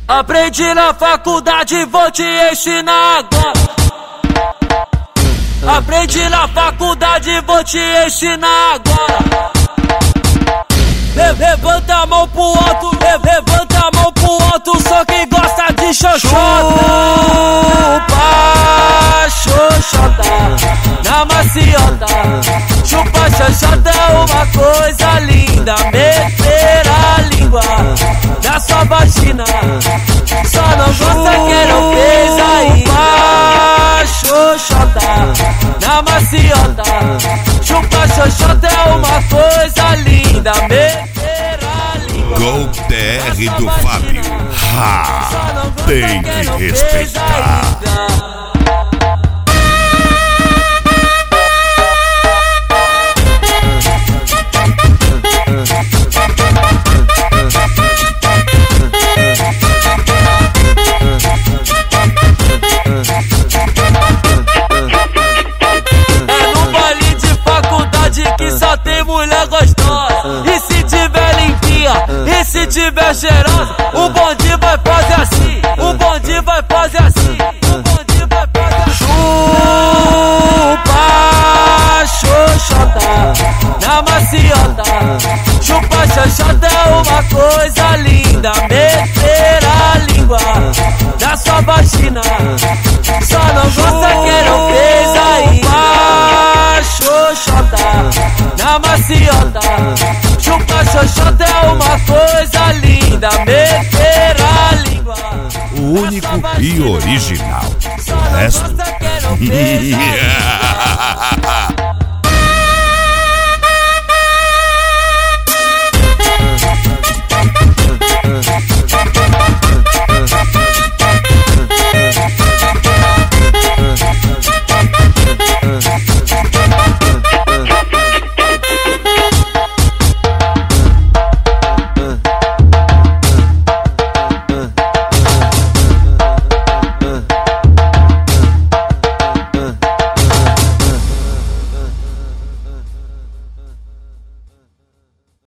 Aprendi na faculdade, vou te ensinar agora. Aprendi na faculdade, vou te ensinar agora. Levanta a mão pro alto, levanta a mão pro alto, só quem gosta de xoxota. Chupa xoxota na maciota. Chupa xoxota é uma coisa linda. Meter a língua na sua vagina, só não gosta quem não fez ainda. Xoxota na maciota. Chupa xoxota é uma coisa linda. Meter a língua. Gol TR do Fábio. Tem que respeitar. Que só tem mulher gostosa. E se tiver limpinha, e se tiver cheirosa, o bonde vai fazer assim, o bonde vai fazer assim, o bonde vai fazer assim. Chupa xoxota na maciota. Chupa xoxota é uma coisa linda. Meter a língua na sua vagina, só não gosta quem não fez ainda. Xoxota na maciota. Chupa xoxota é uma coisa linda. Meter a língua. O único e original. O resto.